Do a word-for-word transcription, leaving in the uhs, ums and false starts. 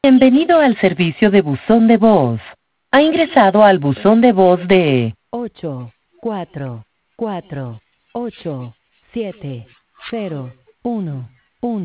Bienvenido al servicio de buzón de voz. Ha ingresado al buzón de voz de ocho cuatro cuatro ocho siete cero uno.